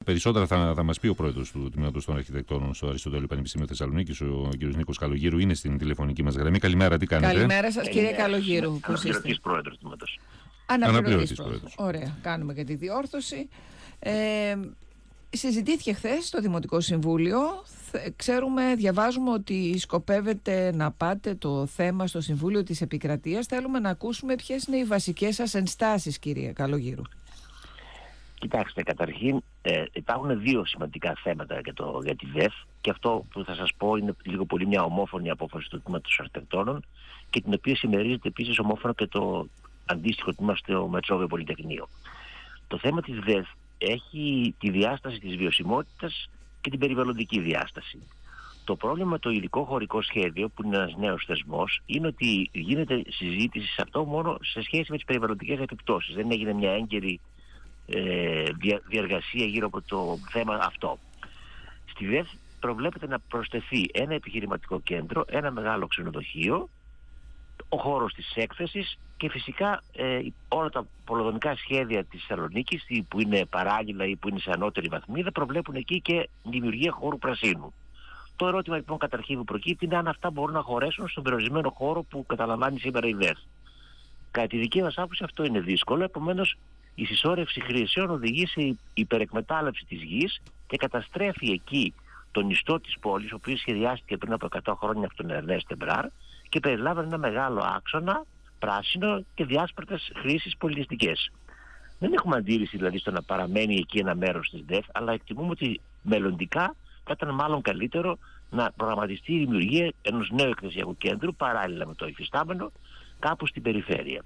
περισσότερα θα μας πει ο πρόεδρος του Τμήματος των Αρχιτεκτόνων στο Αριστοτέλειο Πανεπιστήμιο Θεσσαλονίκης, ο κ. Νίκος Καλογύρου. Είναι στην τηλεφωνική μας γραμμή. Καλημέρα, τι κάνετε? Καλημέρα σας, κύριε Καλογύρου. Αναπληρωτής πρόεδρος του Τμήματος. Αναπληρωτής πρόεδρος. Ωραία, κάνουμε και τη διόρθωση. Συζητήθηκε χθες στο Δημοτικό Συμβούλιο. Διαβάζουμε ότι σκοπεύετε να πάτε το θέμα στο Συμβούλιο της Επικρατείας. Θέλουμε να ακούσουμε ποιες είναι οι βασικές σας ενστάσεις, κύριε Καλογύρου. Κοιτάξτε, καταρχήν υπάρχουν δύο σημαντικά θέματα για τη ΔΕΘ, και αυτό που θα σας πω είναι λίγο πολύ μια ομόφωνη απόφαση του Τμήματος Αρχιτεκτόνων, και την οποία συμμερίζεται επίσης ομόφωνα και το αντίστοιχο τμήμα στο Μετσόβιο Πολυτεχνείο. Το θέμα της ΔΕΘ έχει τη διάσταση της βιωσιμότητας και την περιβαλλοντική διάσταση. Το πρόβλημα με το ειδικό χωρικό σχέδιο, που είναι ένας νέος θεσμός, είναι ότι γίνεται συζήτηση σε αυτό μόνο σε σχέση με τις περιβαλλοντικές επιπτώσεις. Δεν έγινε μια έγκαιρη διαργασία γύρω από το θέμα αυτό. Στη ΔΕΘ προβλέπεται να προσθεθεί ένα επιχειρηματικό κέντρο, ένα μεγάλο ξενοδοχείο, ο χώρος της έκθεσης και φυσικά όλα τα πολεοδομικά σχέδια της Θεσσαλονίκης, που είναι παράλληλα ή που είναι σε ανώτερη βαθμίδα, προβλέπουν εκεί και δημιουργία χώρου πρασίνου. Το ερώτημα λοιπόν καταρχήν που προκύπτει είναι αν αυτά μπορούν να χωρέσουν στον περιορισμένο χώρο που καταλαμβάνει σήμερα η ΔΕΘ. Κατά τη δική μας άποψη αυτό είναι δύσκολο, επομένως η συσσόρευση χρήσεων οδηγεί σε υπερεκμετάλλευση της γης και καταστρέφει εκεί τον ιστό της πόλης, ο οποίος σχεδιάστηκε πριν από 100 χρόνια από τον Ερνέστ Εμπράρ και περιλάβει ένα μεγάλο άξονα, πράσινο και διάσπαρτες χρήσεις πολιτιστικές. Δεν έχουμε αντίρρηση δηλαδή στο να παραμένει εκεί ένα μέρος της ΔΕΘ, αλλά εκτιμούμε ότι μελλοντικά θα ήταν μάλλον καλύτερο να προγραμματιστεί η δημιουργία ενός νέου εκκλησιακού κέντρου παράλληλα με το υφιστάμενο κάπου στην περιφέρεια.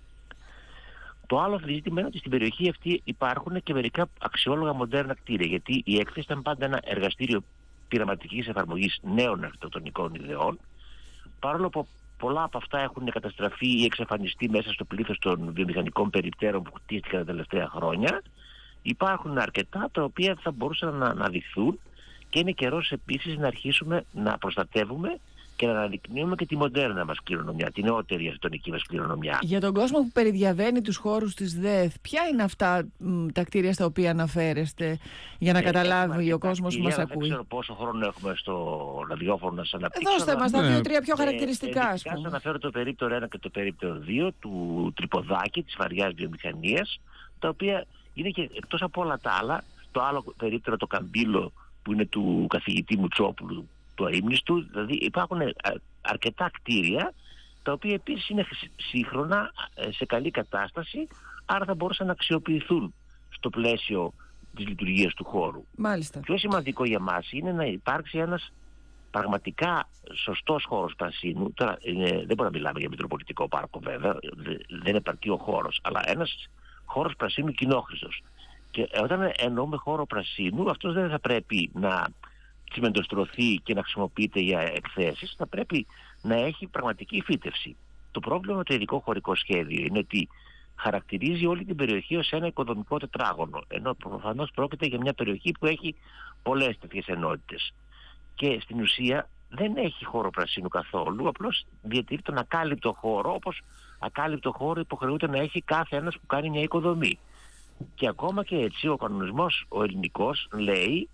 Το άλλο ζήτημα είναι ότι στην περιοχή αυτή υπάρχουν και μερικά αξιόλογα μοντέρνα κτίρια, γιατί η έκθεση ήταν πάντα ένα εργαστήριο πειραματικής εφαρμογής νέων αρχιτεκτονικών ιδεών, παρόλο που πολλά από αυτά έχουν καταστραφεί ή εξαφανιστεί μέσα στο πλήθος των βιομηχανικών περιπτέρων που χτίστηκαν τα τελευταία χρόνια. Υπάρχουν αρκετά τα οποία θα μπορούσαν να αναδειχθούν και είναι καιρός επίσης να αρχίσουμε να προστατεύουμε και να αναδεικνύουμε και τη μοντέρνα μας κληρονομιά, τη νεότερη αρχιτεκτονική μας κληρονομιά. Για τον κόσμο που περιδιαβαίνει τους χώρους της ΔΕΘ, ποια είναι αυτά τα κτίρια στα οποία αναφέρεστε, για να καταλάβει ο κόσμος που μας ακούει? Δεν ξέρω πόσο χρόνο έχουμε στο ραδιόφωνο να σας αναπτύξω. Δώστε μας τα δύο-τρία πιο χαρακτηριστικά, ας πούμε. Θα αναφέρω το περίπτερο 1 και το περίπτερο 2 του Τρυποδάκη, της βαριάς βιομηχανίας, τα οποία είναι και εκτός από όλα τα άλλα, το άλλο περίπτερο, το Καμπύλο, που είναι του καθηγητή Μουτσόπουλου, του αείμνηστου. Δηλαδή υπάρχουν αρκετά κτίρια τα οποία επίσης είναι σύγχρονα, σε καλή κατάσταση, άρα θα μπορούσαν να αξιοποιηθούν στο πλαίσιο της λειτουργίας του χώρου. Μάλιστα. Πιο σημαντικό για μας είναι να υπάρξει ένας πραγματικά σωστός χώρος πρασίνου. Τώρα δεν μπορούμε να μιλάμε για Μητροπολιτικό Πάρκο βέβαια, δεν επαρκεί ο χώρος, αλλά ένας χώρος πρασίνου κοινόχρηστος. Και όταν εννοούμε χώρο πρασίνου, αυτός δεν θα πρέπει να τσιμεντοστρωθεί και να χρησιμοποιείται για εκθέσεις, θα πρέπει να έχει πραγματική φύτευση. Το πρόβλημα με το ειδικό χωρικό σχέδιο είναι ότι χαρακτηρίζει όλη την περιοχή ως ένα οικοδομικό τετράγωνο, ενώ προφανώς πρόκειται για μια περιοχή που έχει πολλές τέτοιες ενότητες. Και στην ουσία δεν έχει χώρο πρασίνου καθόλου, απλώς διατηρεί τον ακάλυπτο χώρο, όπως ακάλυπτο χώρο υποχρεούται να έχει κάθε ένας που κάνει μια οικοδομή. Και ακόμα και έτσι ο κανονισμός ο ελληνικός λέει,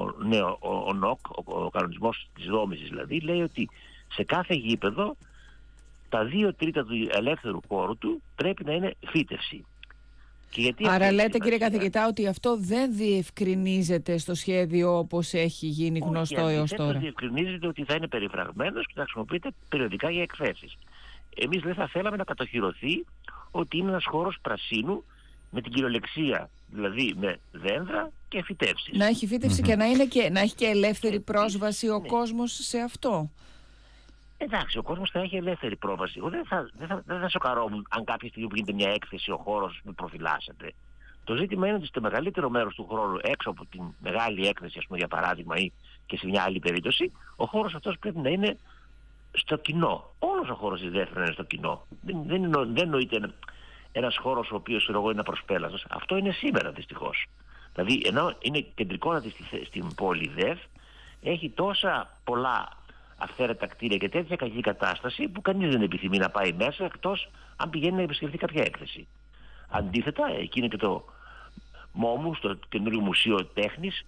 ο ΝΟΚ, ο κανονισμός της δόμησης δηλαδή, λέει ότι σε κάθε γήπεδο τα 2/3 του ελεύθερου χώρου του πρέπει να είναι φύτευση. Άρα λέτε, κύριε καθηγητά, ότι αυτό δεν διευκρινίζεται στο σχέδιο όπως έχει γίνει γνωστό έως τώρα? Όχι, διευκρινίζεται ότι θα είναι περιφραγμένος και θα χρησιμοποιείται περιοδικά για εκθέσεις. Εμείς δεν θα θέλαμε να κατοχυρωθεί ότι είναι ένας χώρος πρασίνου με την κυριολεξία, δηλαδή με δέντρα και φυτεύσεις. Να έχει φύτευση και να έχει και ελεύθερη πρόσβαση ο κόσμος σε αυτό. Εντάξει, ο κόσμος θα έχει ελεύθερη πρόσβαση. Εγώ δεν θα σοκαρόμουν αν κάποια στιγμή που γίνεται μια έκθεση ο χώρος με προφυλάσσεται. Το ζήτημα είναι ότι στο μεγαλύτερο μέρος του χρόνου, έξω από την μεγάλη έκθεση, ας πούμε, για παράδειγμα, ή και σε μια άλλη περίπτωση, ο χώρος αυτός πρέπει να είναι στο κοινό. Όλος ο χώρος της ΔΕΘ είναι στο κοινό. Δεν εννοείται ένας χώρος ο οποίος είναι απροσπέλαστος. Αυτό είναι σήμερα δυστυχώς. Δηλαδή, ενώ είναι κεντρικότατη στην πόλη ΔΕΘ, έχει τόσα πολλά αυθαίρετα κτίρια και τέτοια κακή κατάσταση που κανείς δεν επιθυμεί να πάει μέσα, εκτός αν πηγαίνει να επισκεφθεί κάποια έκθεση. Αντίθετα, εκεί είναι και το ΜΟΜΟΥ, στο καινούριο Μουσείο Τέχνης,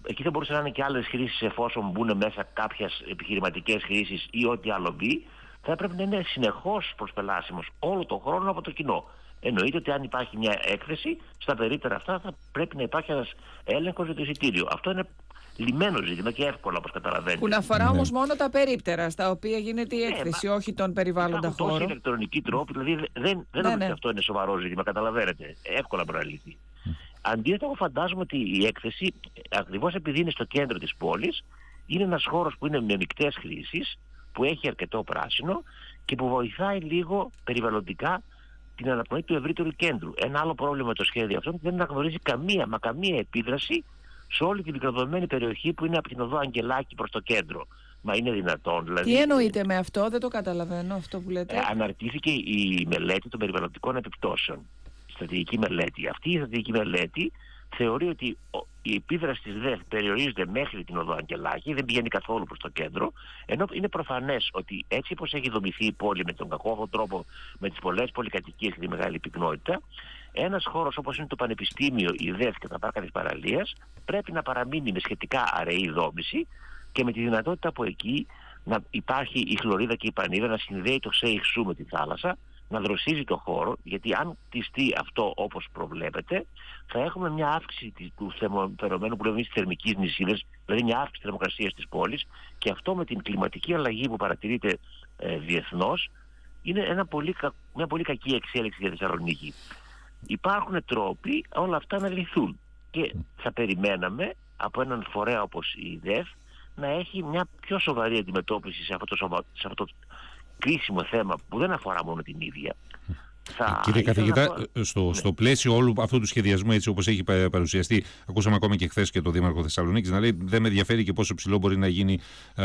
εκεί θα μπορούσε να είναι και άλλες χρήσεις εφόσον μπουν μέσα κάποιες επιχειρηματικές χρήσεις ή ό,τι άλλο μπει. Θα έπρεπε να είναι συνεχώς προσπελάσιμος όλο τον χρόνο από το κοινό. Εννοείται ότι αν υπάρχει μια έκθεση, στα περίπτερα αυτά θα πρέπει να υπάρχει ένας έλεγχος για το εισιτήριο. Αυτό είναι λυμμένο ζήτημα και εύκολο, όπως καταλαβαίνετε. Που να αφορά όμως μόνο τα περίπτερα, στα οποία γίνεται η έκθεση, όχι τον περιβάλλοντα χώρο. Υπάρχουν τόσοι ηλεκτρονικοί τρόποι, δηλαδή δεν νομίζω ότι αυτό είναι σοβαρό ζήτημα, καταλαβαίνετε. Εύκολα μπορεί να λυθεί. Αντίθετα, εγώ φαντάζομαι ότι η έκθεση, ακριβώς επειδή είναι στο κέντρο της πόλης, είναι ένας χώρος που είναι με μεικτές χρήσεις, που έχει αρκετό πράσινο και που βοηθάει λίγο περιβαλλοντικά την αναπνοή του ευρύτερου κέντρου. Ένα άλλο πρόβλημα με το σχέδιο αυτό δεν αναγνωρίζει καμία επίδραση σε όλη την μικροδομημένη περιοχή που είναι από την οδό Αγγελάκη προς το κέντρο. Μα είναι δυνατόν, δηλαδή. Τι εννοείτε με αυτό, δεν το καταλαβαίνω αυτό που λέτε. Αναρτήθηκε η μελέτη των περιβαλλοντικών επιπτώσεων. Η στρατηγική μελέτη. Αυτή η στρατηγική μελέτη θεωρεί ότι η επίδραση της ΔΕΘ περιορίζεται μέχρι την οδό Αγγελάκη, δεν πηγαίνει καθόλου προς το κέντρο, ενώ είναι προφανές ότι έτσι όπως έχει δομηθεί η πόλη με τον κακόβο τρόπο, με τις πολλές πολυκατοικίες και τη μεγάλη πυκνότητα, ένας χώρος όπως είναι το Πανεπιστήμιο, η ΔΕΘ και τα πάρκα της παραλίας πρέπει να παραμείνει με σχετικά αραιή δόμηση και με τη δυνατότητα από εκεί να υπάρχει η χλωρίδα και η πανίδα να συνδέει το ΣΕΙΧΣΟΥ με τη θάλασσα, να δροσίζει το χώρο, γιατί αν κτιστεί αυτό όπως προβλέπετε, θα έχουμε μια αύξηση του φαινομένου που λέμε της θερμικής νησίδας, δηλαδή μια αύξηση της θερμοκρασίας της πόλης, και αυτό με την κλιματική αλλαγή που παρατηρείται διεθνώς είναι μια πολύ κακή εξέλιξη για τη Θεσσαλονίκη. Υπάρχουν τρόποι όλα αυτά να λυθούν και θα περιμέναμε από έναν φορέα όπως η ΔΕΦ να έχει μια πιο σοβαρή αντιμετώπιση σε αυτό το κρίσιμο θέμα που δεν αφορά μόνο την ίδια. Κύριε καθηγητά, στο πλαίσιο όλου αυτού του σχεδιασμού, έτσι όπως έχει παρουσιαστεί, ακούσαμε ακόμα και χθες και το Δήμαρχο Θεσσαλονίκης να λέει δεν με ενδιαφέρει και πόσο ψηλό μπορεί να γίνει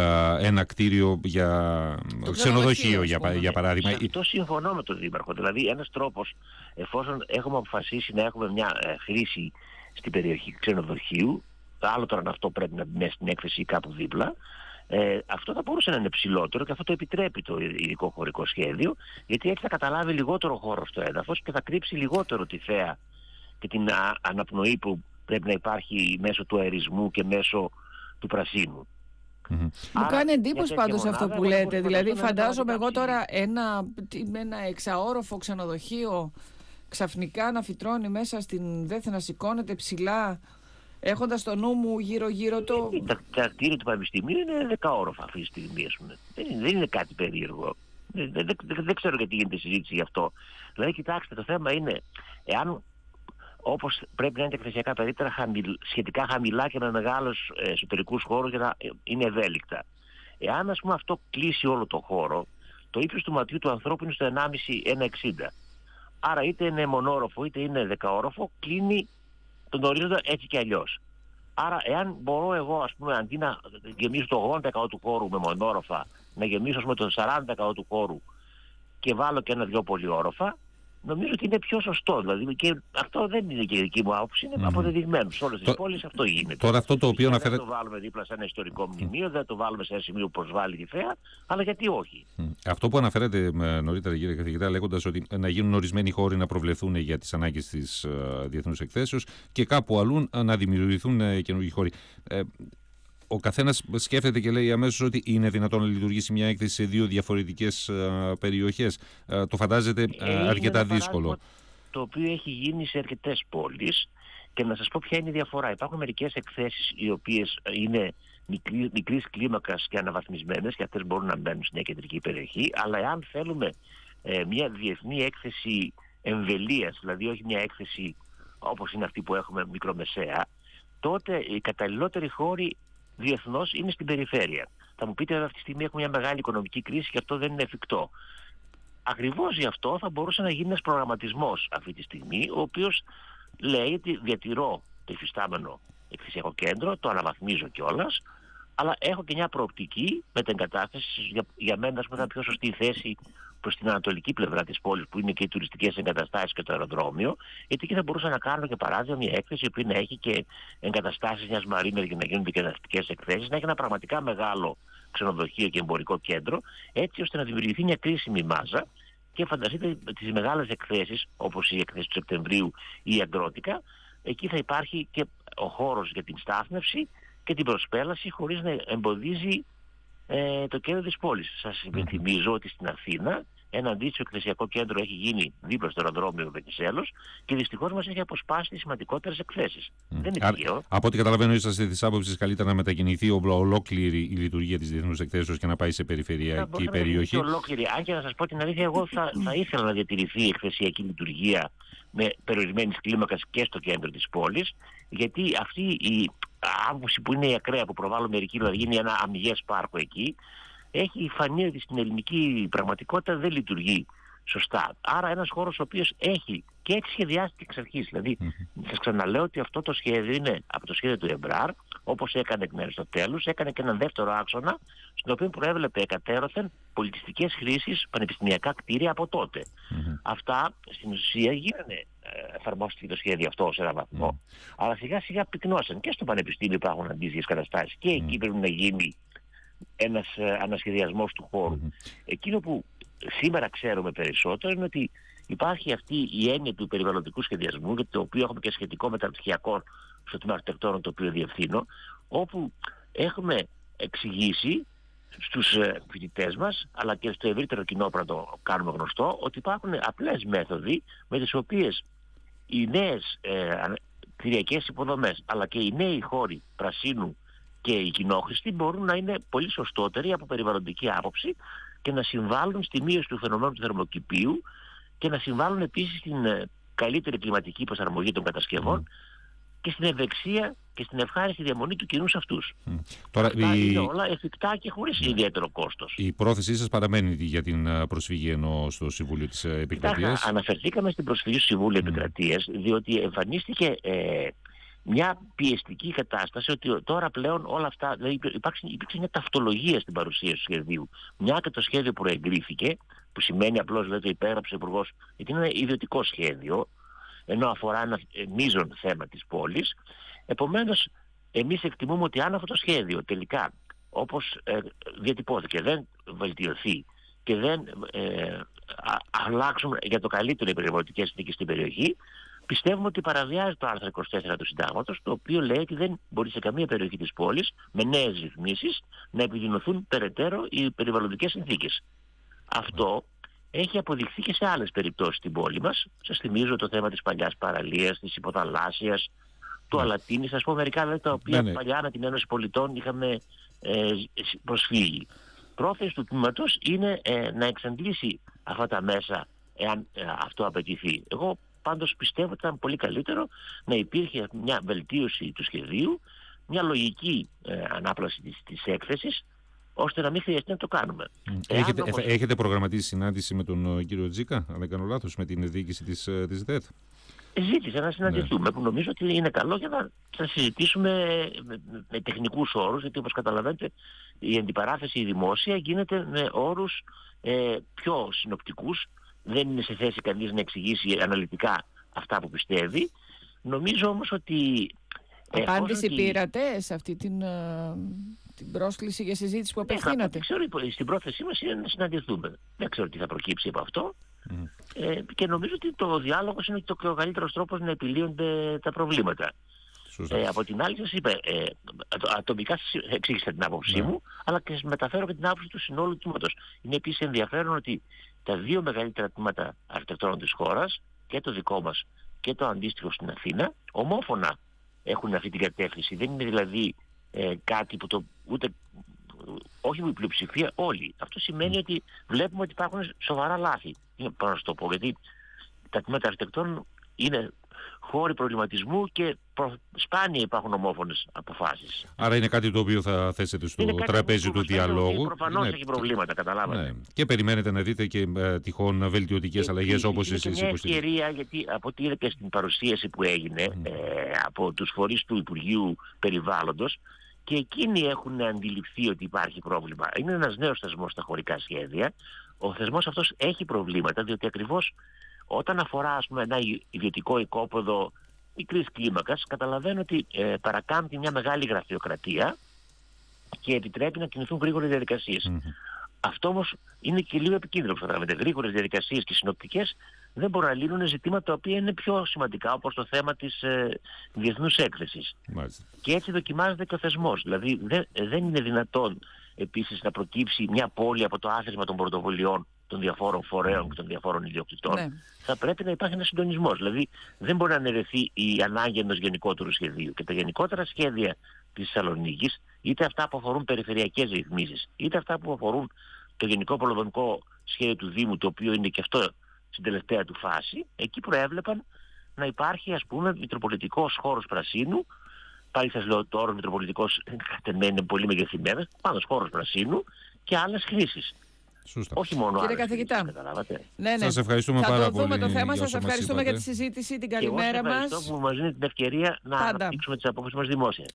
ένα κτίριο για ξενοδοχείο, για παράδειγμα. Αυτό συμφωνώ με τον Δήμαρχο. Δηλαδή, ένας τρόπος, εφόσον έχουμε αποφασίσει να έχουμε μια χρήση στην περιοχή ξενοδοχείου, άλλο τώρα αν αυτό πρέπει να μπει μέσα στην έκθεση ή κάπου δίπλα. Αυτό θα μπορούσε να είναι ψηλότερο και αυτό το επιτρέπει το ειδικό χωρικό σχέδιο, γιατί έτσι θα καταλάβει λιγότερο χώρο στο έδαφος και θα κρύψει λιγότερο τη θέα και την αναπνοή που πρέπει να υπάρχει μέσω του αερισμού και μέσω του πρασίνου. Μου κάνει εντύπωση πάντως αυτό που λέτε. Δηλαδή φαντάζομαι εγώ τώρα ένα εξαόροφο ξενοδοχείο ξαφνικά να φυτρώνει μέσα στην ΔΕΘ, να σηκώνεται ψηλά, έχοντας στο νου μου γύρω-γύρω το... Τα κτίρια του Πανεπιστημίου είναι 10 όροφα αυτή τη στιγμή, ας πούμε. Δεν είναι κάτι περίεργο. Δεν ξέρω γιατί γίνεται συζήτηση γι' αυτό. Δηλαδή, κοιτάξτε, το θέμα είναι, εάν όπως πρέπει να είναι τα εκθεσιακά περίπτερα σχετικά χαμηλά και με μεγάλους εσωτερικούς χώρους για να είναι ευέλικτα. Εάν, ας πούμε, αυτό κλείσει όλο το χώρο, το ύψος του ματιού του ανθρώπου είναι στο 1,5-1,60. Άρα είτε είναι μονόροφο είτε είναι 10όροφο, κλείνει τον ορίζοντα έτσι και αλλιώς. Άρα, εάν μπορώ εγώ, ας πούμε, αντί να γεμίσω το 80% του χώρου με μονόροφα, να γεμίσω με το 40% του χώρου και βάλω και ένα-δυο πολυόροφα, νομίζω ότι είναι πιο σωστό. Δηλαδή, και αυτό δεν είναι και η δική μου άποψη, είναι αποδεδειγμένο. Σε όλες τις πόλεις αυτό γίνεται. Τώρα αυτό το οποίο δεν το βάλουμε δίπλα σε ένα ιστορικό μνημείο, δεν το βάλουμε σε ένα σημείο που προσβάλλει τη θέα, αλλά γιατί όχι. Αυτό που αναφέρατε νωρίτερα, κύριε καθηγητά, λέγοντας ότι να γίνουν ορισμένοι χώροι να προβλεφθούν για τις ανάγκες της διεθνούς εκθέσεως και κάπου αλλού να δημιουργηθούν καινούργιοι χώροι. Ο καθένας σκέφτεται και λέει αμέσως ότι είναι δυνατόν να λειτουργήσει μια έκθεση σε δύο διαφορετικές περιοχές. Το φαντάζεται αρκετά δύσκολο. Το οποίο έχει γίνει σε αρκετές πόλεις και να σας πω ποια είναι η διαφορά. Υπάρχουν μερικές εκθέσεις οι οποίες είναι μικρής κλίμακας και αναβαθμισμένες και αυτές μπορούν να μπαίνουν στην κεντρική περιοχή, αλλά εάν θέλουμε μια διεθνή έκθεση εμβελείας, δηλαδή όχι μια έκθεση όπως είναι αυτή που έχουμε μικρομεσαία, τότε οι καταλληλότεροι χώροι διεθνώς είναι στην περιφέρεια. Θα μου πείτε, αυτή τη στιγμή έχουμε μια μεγάλη οικονομική κρίση και αυτό δεν είναι εφικτό. Ακριβώς γι' αυτό θα μπορούσε να γίνει ένας προγραμματισμός αυτή τη στιγμή, ο οποίος λέει ότι διατηρώ το υφιστάμενο εκθεσιακό κέντρο, το αναβαθμίζω κιόλας, αλλά έχω και μια προοπτική μετεγκατάσταση για μένα, με μια πιο σωστή θέση προς την ανατολική πλευρά της πόλης, που είναι και οι τουριστικές εγκαταστάσεις και το αεροδρόμιο, γιατί εκεί θα μπορούσα να κάνω και παράδειγμα μια έκθεση που να έχει και εγκαταστάσεις μιας μαρίνας για να γίνονται και δραστικές εκθέσεις, να έχει ένα πραγματικά μεγάλο ξενοδοχείο και εμπορικό κέντρο, έτσι ώστε να δημιουργηθεί μια κρίσιμη μάζα. Και φανταστείτε τις μεγάλες εκθέσεις, όπως η εκθέση του Σεπτεμβρίου ή η Αγκρότικα, εκεί θα υπάρχει και ο χώρος για την στάθμευση και την προσπέλαση χωρίς να εμποδίζει το κέντρο της πόλης. Σας υπενθυμίζω ότι στην Αθήνα ένα αντίστοιχο εκθεσιακό κέντρο έχει γίνει δίπλα στο αεροδρόμιο Βενιζέλος και δυστυχώς μας έχει αποσπάσει τις σημαντικότερες εκθέσεις. Δεν είναι τυχαίο. Από ό,τι καταλαβαίνω, είσαστε της άποψης καλύτερα να μετακινηθεί ολόκληρη η λειτουργία της διεθνούς εκθέσεως και να πάει σε περιφερειακή περιοχή. Ολόκληρη. Αν και να σας πω την αλήθεια, εγώ θα ήθελα να διατηρηθεί η εκθεσιακή λειτουργία με περιορισμένη κλίμακα και στο κέντρο της πόλης, γιατί αυτή η άποψη που είναι η ακραία που προβάλλουν μερικοί, δηλαδή γίνει ένα αμυγές πάρκο εκεί, έχει φανεί ότι στην ελληνική πραγματικότητα δεν λειτουργεί σωστά. Άρα ένας χώρος ο οποίος έχει και έχει σχεδιάστηκε εξ αρχής. Δηλαδή, σας ξαναλέω ότι αυτό το σχέδιο είναι από το σχέδιο του Εμπράρ, όπως έκανε εκ μέρους στο τέλος, έκανε και έναν δεύτερο άξονα, στον οποίο προέβλεπε εκατέρωθεν πολιτιστικές χρήσεις, πανεπιστημιακά κτίρια από τότε. Αυτά στην ουσία γίνανε, εφαρμόστηκε το σχέδιο αυτό σε έναν βαθμό, αλλά σιγά σιγά πυκνώσαν. Και στο πανεπιστήμιο υπάρχουν αντίστοιχες καταστάσεις και εκεί πρέπει να γίνει ένας ανασχεδιασμός του χώρου. Εκείνο που σήμερα ξέρουμε περισσότερο είναι ότι υπάρχει αυτή η έννοια του περιβαλλοντικού σχεδιασμού, για το οποίο έχουμε και σχετικό μεταπτυχιακό στο τμήμα αρχιτεκτόνων, το οποίο διευθύνω, όπου έχουμε εξηγήσει στους φοιτητές μας, αλλά και στο ευρύτερο κοινό πρέπει να το κάνουμε γνωστό, ότι υπάρχουν απλές μέθοδοι με τις οποίες οι νέες κτηριακές υποδομές, αλλά και οι νέοι χώροι πρασίνου και οι κοινόχρηστοι μπορούν να είναι πολύ σωστότεροι από περιβαλλοντική άποψη και να συμβάλλουν στη μείωση του φαινομένου του θερμοκηπίου και να συμβάλλουν επίσης στην καλύτερη κλιματική προσαρμογή των κατασκευών και στην ευεξία και στην ευχάριστη διαμονή του κοινού σε αυτούς. Τώρα, αυτά είναι όλα εφικτά και χωρίς ιδιαίτερο κόστος. Η πρόθεσή σας παραμένει για την προσφυγή στο Συμβούλιο της Επικρατείας? Αναφερθήκαμε στην προσφυγή στο Συμβούλιο Επικρατείας, διότι εμφανίστηκε μια πιεστική κατάσταση ότι τώρα πλέον όλα αυτά, δηλαδή υπήρξε μια ταυτολογία στην παρουσίαση του σχεδίου. Μια και το σχέδιο προεγκρίθηκε, που σημαίνει απλώς δηλαδή το υπέγραψε ο Υπουργός, γιατί είναι ένα ιδιωτικό σχέδιο, ενώ αφορά ένα μείζον θέμα της πόλης. Επομένως, εμείς εκτιμούμε ότι αν αυτό το σχέδιο τελικά, όπως διατυπώθηκε, δεν βελτιωθεί και δεν αλλάξουν για το καλύτερο οι περιβαλλοντικές συνθήκες στην περιοχή, πιστεύουμε ότι παραβιάζει το άρθρο 24 του Συντάγματος, το οποίο λέει ότι δεν μπορεί σε καμία περιοχή της πόλης, με νέες ρυθμίσεις, να επιδεινωθούν περαιτέρω οι περιβαλλοντικές συνθήκες. Αυτό έχει αποδειχθεί και σε άλλες περιπτώσεις στην πόλη μας. Σας θυμίζω το θέμα της παλιάς παραλίας, της υποθαλάσσιας, του Αλατίνης, ας πω μερικά δηλαδή, τα οποία παλιά με την Ένωση Πολιτών είχαμε προσφύγει. Πρόθεση του τμήματος είναι να εξαντλήσει αυτά τα μέσα, εάν αυτό απαιτηθεί. Εγώ πάντως πιστεύω ότι ήταν πολύ καλύτερο να υπήρχε μια βελτίωση του σχεδίου, μια ανάπλαση της έκθεσης, ώστε να μην χρειαστεί να το κάνουμε. Έχετε προγραμματίσει συνάντηση με τον κύριο Τζίκα, αν δεν κάνω λάθος, με την διοίκηση της ΔΕΤ? Ζήτησα να συναντηθούμε, που νομίζω ότι είναι καλό για να συζητήσουμε με τεχνικούς όρους, γιατί όπως καταλαβαίνετε η αντιπαράθεση η δημόσια γίνεται με όρους πιο συνοπτικούς. Δεν είναι σε θέση κανείς να εξηγήσει αναλυτικά αυτά που πιστεύει. Νομίζω όμως ότι... Απάντηση πήρατε σε αυτή την πρόσκληση για συζήτηση που απευθύνατε? Ξέρω, στην πρόθεσή μας είναι να συναντηθούμε. Δεν ξέρω τι θα προκύψει από αυτό. Και νομίζω ότι το διάλογος είναι ο καλύτερος τρόπος να επιλύονται τα προβλήματα. Από την άλλη σας είπα, ατομικά σας εξήγησα την άποψή μου, αλλά και σας μεταφέρω και την άποψη του συνόλου του τμήματος. Είναι επίσης ενδιαφέρον ότι τα δύο μεγαλύτερα τμήματα αρχιτεκτόνων της χώρας, και το δικό μας και το αντίστοιχο στην Αθήνα, ομόφωνα έχουν αυτή την κατεύθυνση. Δεν είναι δηλαδή κάτι που όχι με πλειοψηφία όλοι. Αυτό σημαίνει ότι βλέπουμε ότι υπάρχουν σοβαρά λάθη. Πάνω να σου το πω, γιατί τα τμήματα αρχιτεκτόνων είναι χώροι προβληματισμού και σπάνια υπάρχουν ομόφωνες αποφάσεις. Άρα είναι κάτι το οποίο θα θέσετε στο τραπέζι του διαλόγου. Προφανώς έχει προβλήματα, καταλάβατε. Και περιμένετε να δείτε και τυχόν βελτιωτικές αλλαγές όπως εσείς υποστηρίζετε. Είναι μια ευκαιρία, γιατί από ό,τι είδα και στην παρουσίαση που έγινε από τους φορείς του Υπουργείου Περιβάλλοντος, και εκείνοι έχουν αντιληφθεί ότι υπάρχει πρόβλημα. Είναι ένας νέος θεσμός στα χωρικά σχέδια. Ο θεσμός αυτός έχει προβλήματα, διότι ακριβώς όταν αφορά ένα ιδιωτικό οικόπεδο μικρής κλίμακας, καταλαβαίνω ότι παρακάμπτει μια μεγάλη γραφειοκρατία και επιτρέπει να κινηθούν γρήγορα διαδικασίες. Αυτό όμως είναι και λίγο επικίνδυνο, που καταλαβαίνετε. Γρήγορες διαδικασίες και συνοπτικές δεν μπορούν να λύνουν ζητήματα τα οποία είναι πιο σημαντικά, όπως το θέμα της διεθνούς έκθεσης. Μάλιστα. Και έτσι δοκιμάζεται και ο θεσμός. Δηλαδή δεν είναι δυνατόν επίσης να προκύψει μια πόλη από το άθροισμα των πρωτοβουλειών των διαφόρων φορέων και των διαφόρων ιδιοκτητών. Ναι. Θα πρέπει να υπάρχει ένας συντονισμός. Δηλαδή δεν μπορεί να αναιρεθεί η ανάγκη ενός γενικότερου σχεδίου. Και τα γενικότερα σχέδια της Θεσσαλονίκης, είτε αυτά που αφορούν περιφερειακές ρυθμίσεις, είτε αυτά που αφορούν το γενικό πολυδομικό σχέδιο του Δήμου, το οποίο είναι και αυτό στην τελευταία του φάση, εκεί προέβλεπαν να υπάρχει, ας πούμε, μητροπολιτικός χώρος πρασίνου. Πάλι σας λέω, το όρο μητροπολιτικός είναι πολύ μεγεθυμένος, πάνω χώρος πρασίνου και άλλες χρήσεις. Σωστά. Όχι μόνο Κύριε άλλες καθηγητά. χρήσεις, καταλάβατε. Ναι. Σας ευχαριστούμε θα πάρα το δούμε πολύ το θέμα. για Σας όσα μας ευχαριστούμε για είπατε. τη συζήτηση. Την Και εγώ σας καλημέρα ευχαριστώ μας. που μας δίνετε την ευκαιρία να Πάντα. αναπτύξουμε τις απόψεις μας δημόσια.